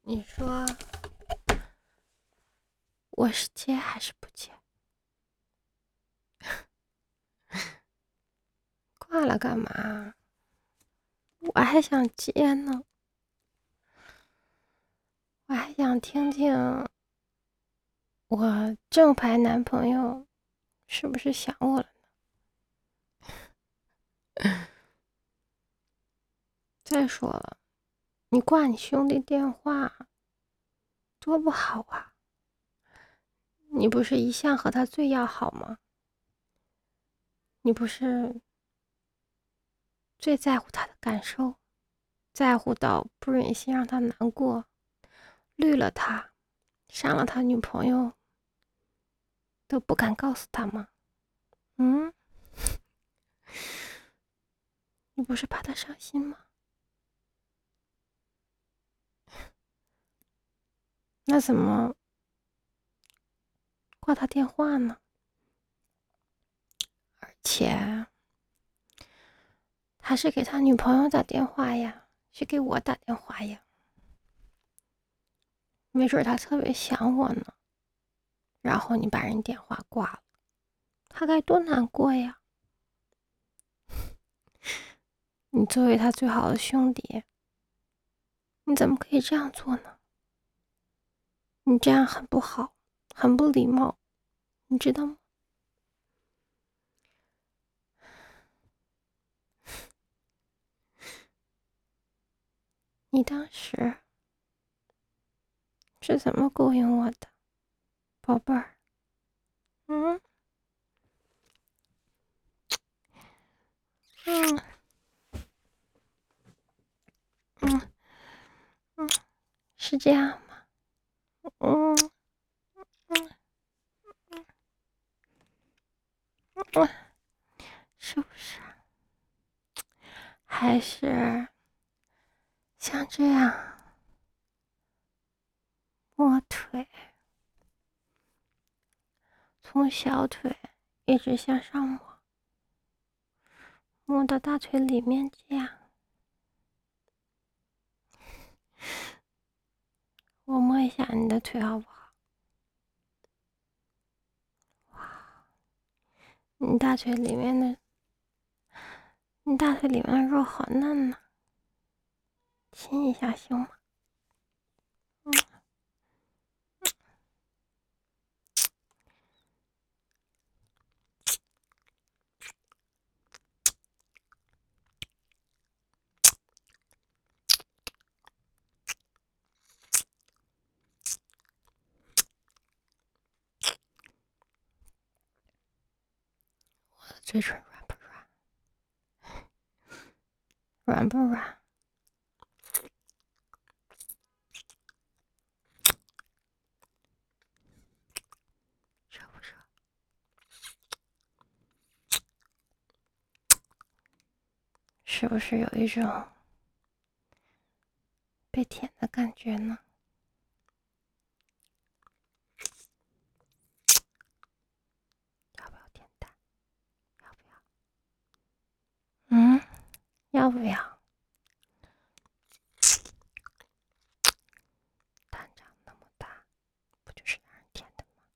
你说我是接还是不接？挂了干嘛？我还想接呢，我还想听听我正牌男朋友是不是想我了呢？再说了，你挂你兄弟电话多不好啊！你不是一向和他最要好吗？你不是最在乎他的感受，在乎到不忍心让他难过，绿了他，伤了他女朋友都不敢告诉他吗？嗯，你不是怕他伤心吗？那怎么挂他电话呢？而且他是给他女朋友打电话呀，是给我打电话呀，没准他特别想我呢。然后你把人电话挂了，他该多难过呀！你作为他最好的兄弟，你怎么可以这样做呢？你这样很不好，很不礼貌，你知道吗？你当时是怎么勾引我的，宝贝儿？嗯嗯嗯嗯，是这样吗？嗯嗯嗯，是不是？还是像这样摸腿，从小腿一直向上摸，摸到大腿里面这样。我摸一下你的腿好不好？你大腿里面的，你大腿里面的肉好嫩呢，亲一下行吗？嗯 我的嘴唇软不软？软不软？热不热？是不是有一种被舔的感觉呢？要不要点蛋？要不要？嗯，要不要？蛋长那么大，不就是让人舔的吗？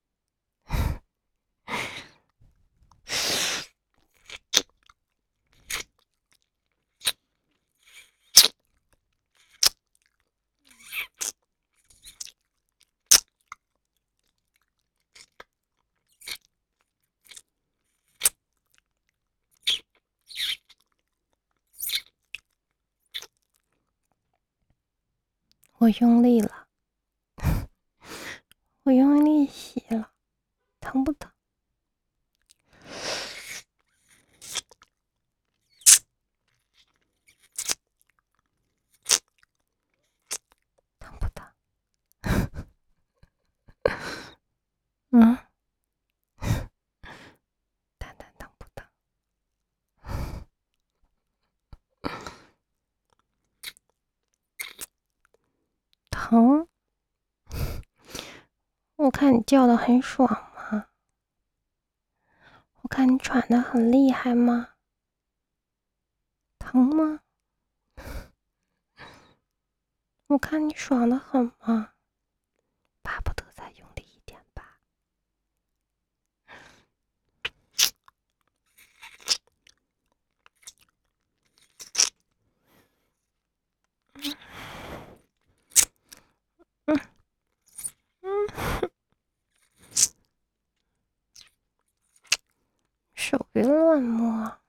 我用力了，我用力吸了，疼不疼？疼不疼？嗯，蛋蛋疼不疼？疼？我看你叫的很爽嘛，我看你喘的很厉害吗？疼吗？ 我看你爽得很嘛，巴不得再用力一点吧。手别乱摸，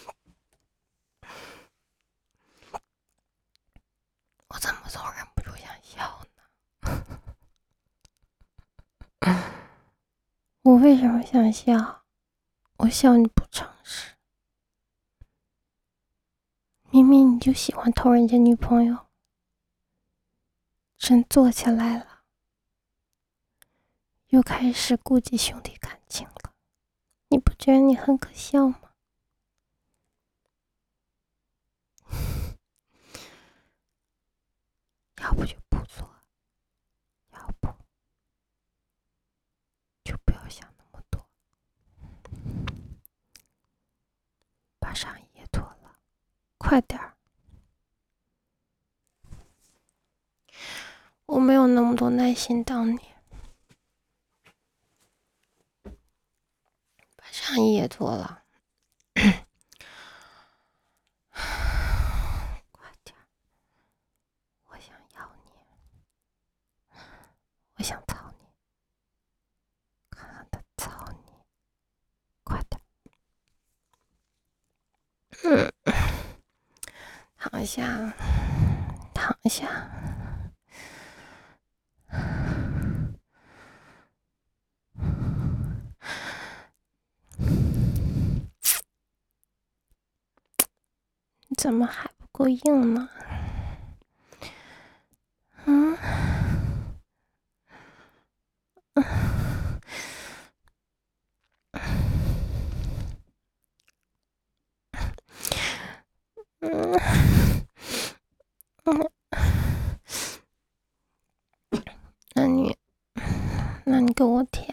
我怎么总忍不住想笑呢？我为什么想笑？我笑你不诚实，明明你就喜欢偷人家女朋友，真做起来了，又开始顾及兄弟感情了，你不觉得你很可笑吗？要不就不做，要不就不要想那么多，把上衣也脱了，快点儿！我没有那么多耐心等你，把上衣也脱了，快点儿！我想要你，我想操你，狠狠的操你，快点儿！躺下，躺下。你怎么还不够硬呢？嗯，那你给我舔，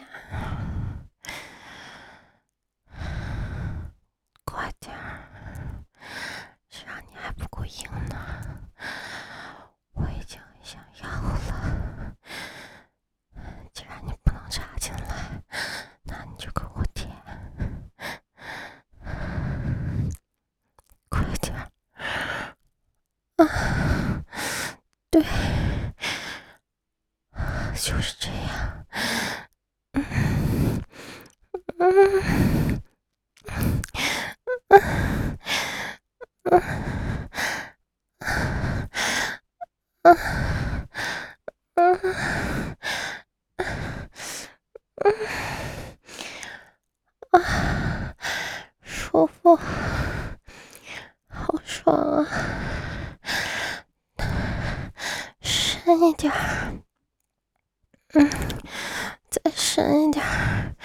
快点儿！谁让你还不够硬呢？我已经很想要了。既然你不能插进来，那你就给我舔，快点儿！啊，对，就是这样。舒服，好爽啊！深一点儿，再深一点儿，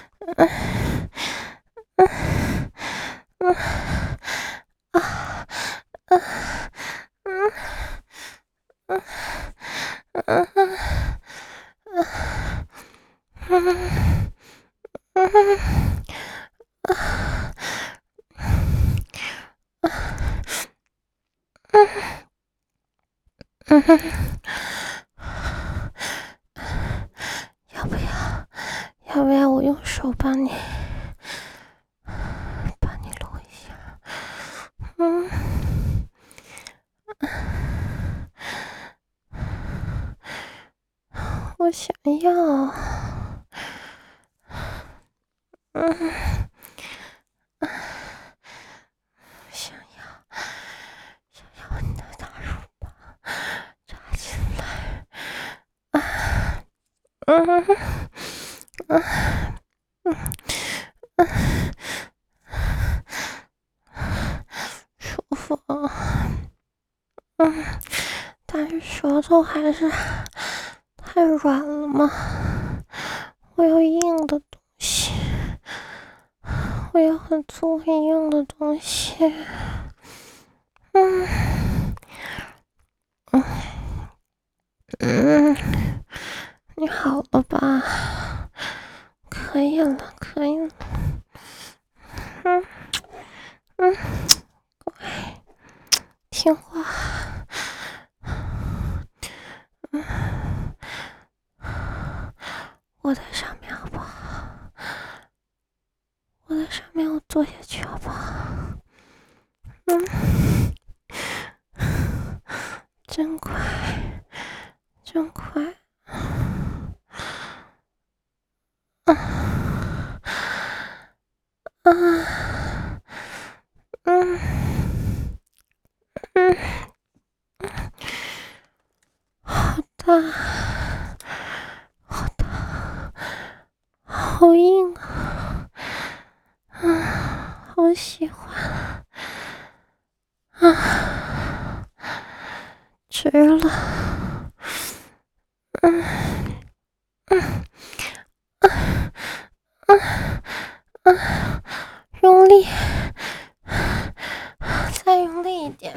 要不要我用手帮你撸一下？我想要，想要你的大乳房插进来，舒服，但是舌头还是太软了吗？我要硬的东西，我要很粗很硬的东西。你好了吧？可以了，可以了。乖，听话。 我在上面好不好？我在上面，我坐下去好不好？真快，真快。好大，好大，好硬啊！好喜欢啊！值了，用力，再用力一点，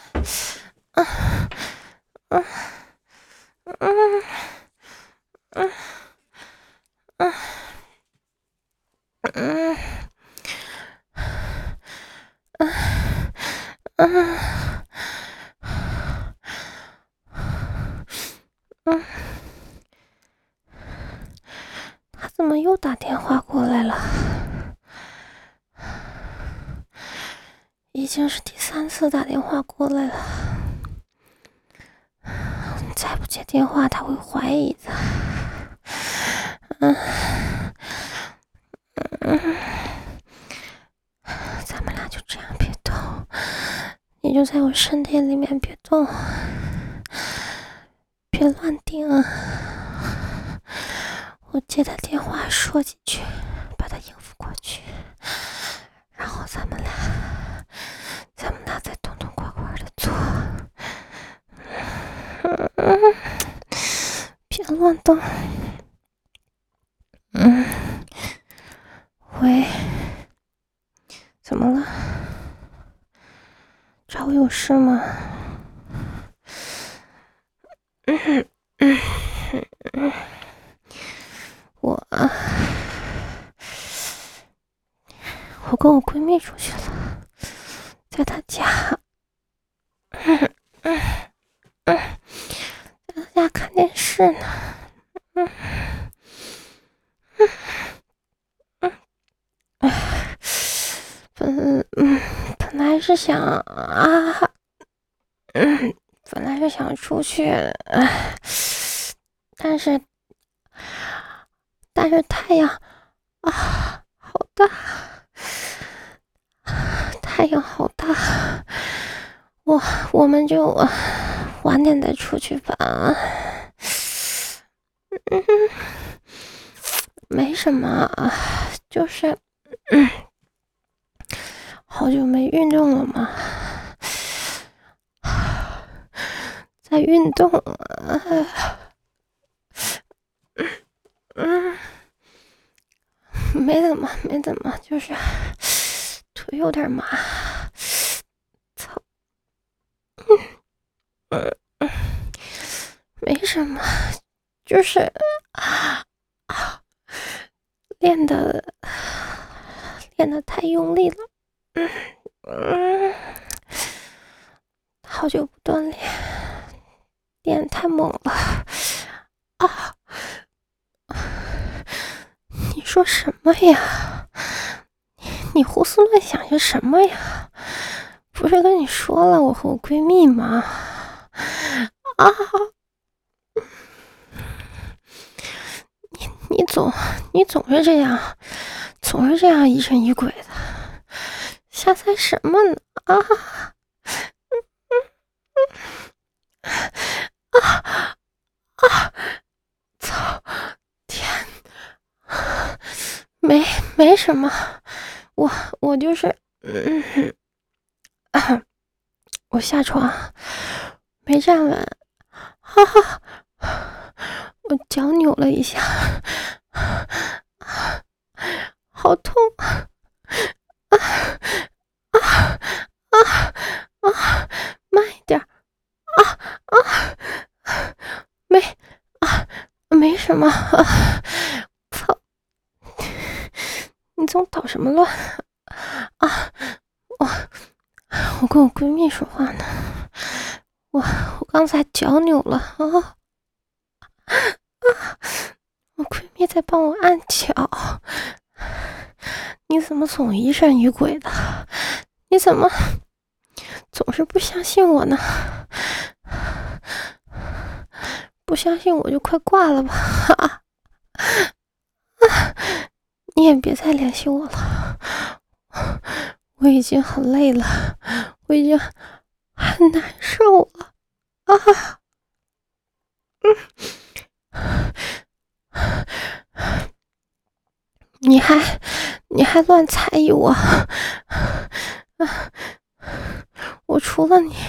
他怎么又打电话过来了？已经是第3次打电话过来了，再不接电话他会怀疑的。咱们俩就这样别动，你就在我身体里面别动，别乱顶。我接他电话说几句，把他应付过去，然后咱们俩再痛痛快快的做。别乱动。喂，怎么了？找我有事吗？我跟我闺蜜出去了，在她家，在她家看电视呢。本来是想出去，但是太阳好大，太阳好大，我们就晚点再出去吧。没什么，就是好久没运动了嘛，在运动。没怎么，就是腿有点麻。操，没什么，就是练得太用力了。好久不锻炼，练得太猛了。你说什么呀？你胡思乱想些什么呀？不是跟你说了我和我闺蜜吗？你总是这样疑神疑鬼的，瞎猜什么呢？操！天，没什么，我就是我下床没站稳，我脚扭了一下，好痛！慢一点！没什么。操！你总捣什么乱啊？我跟我闺蜜说话呢，我刚才脚扭了我闺蜜在帮我按脚，你怎么总疑神疑鬼的？你怎么总是不相信我呢？不相信我就快挂了吧！你也别再联系我了，我已经很累了，我已经很难受了啊！你还乱猜疑我，我除了你，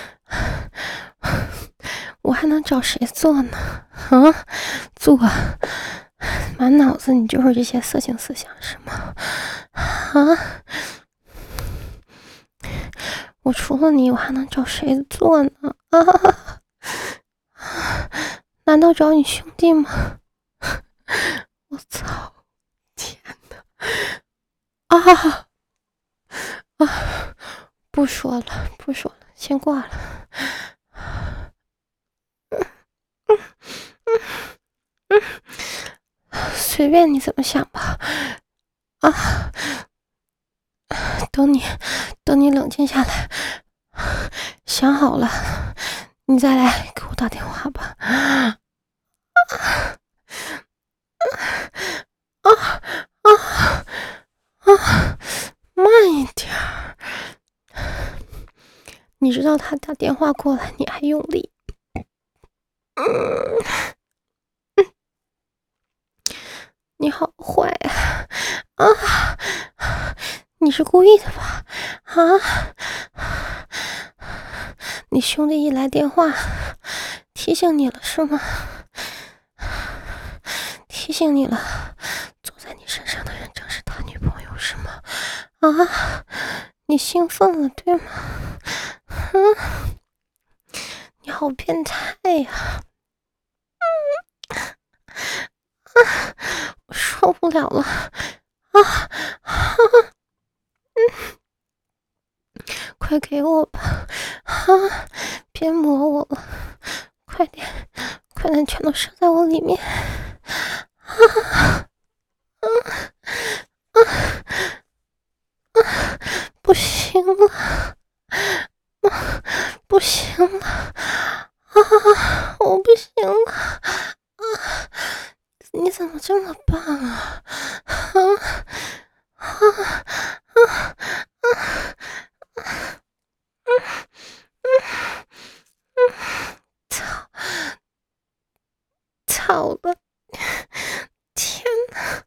我还能找谁做呢？做，满脑子你就是这些色情思想是吗？我除了你，我还能找谁做呢？难道找你兄弟吗？我操！天哪！不说了，先挂了。随便你怎么想吧。等你冷静下来，想好了，你再来给我打电话吧。慢一点儿。你知道他打电话过来，你还用力。你好坏啊！你是故意的吧？你兄弟一来电话，提醒你了是吗？提醒你了，坐在你身上的人正是他女朋友是吗？你兴奋了对吗？你好变态呀！我受不了了快给我吧！别摸我了，快点，全都射在我里面！不行了，不行了，我不行了！你怎么这么棒啊？操了！天哪！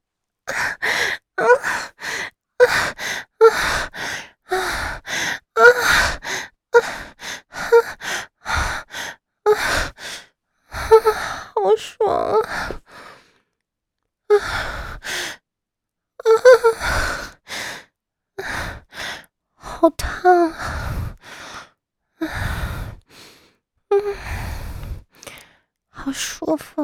好爽好烫好舒服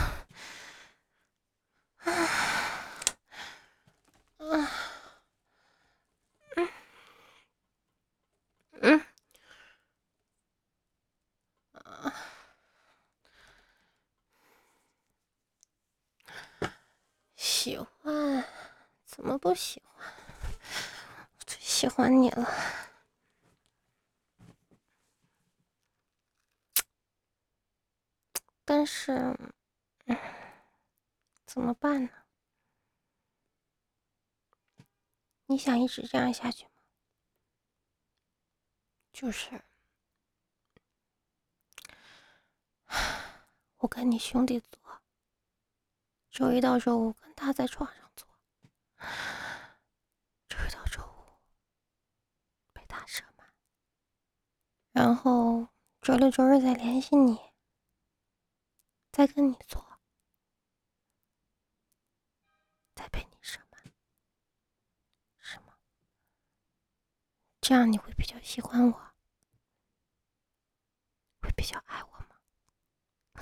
喜欢？怎么不喜欢？我最喜欢你了。但是，怎么办呢？你想一直这样下去吗？就是，我跟你兄弟做，周一到周五跟他在床上做，周一到周五被他射满，然后周六周日再联系你，再跟你做，再被你射满，是吗？这样你会比较喜欢我，会比较爱我吗？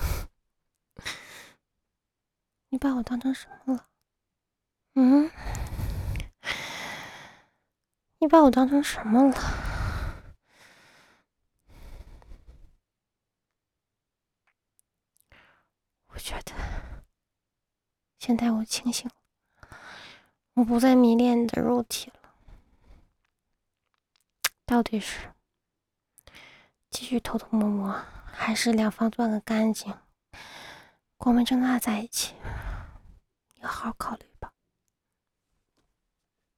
你把我当成什么了？你把我当成什么了？我觉得现在我清醒了，我不再迷恋你的肉体了。到底是继续偷偷摸摸，还是两方断个干净，光明正大在一起？你好好考虑吧。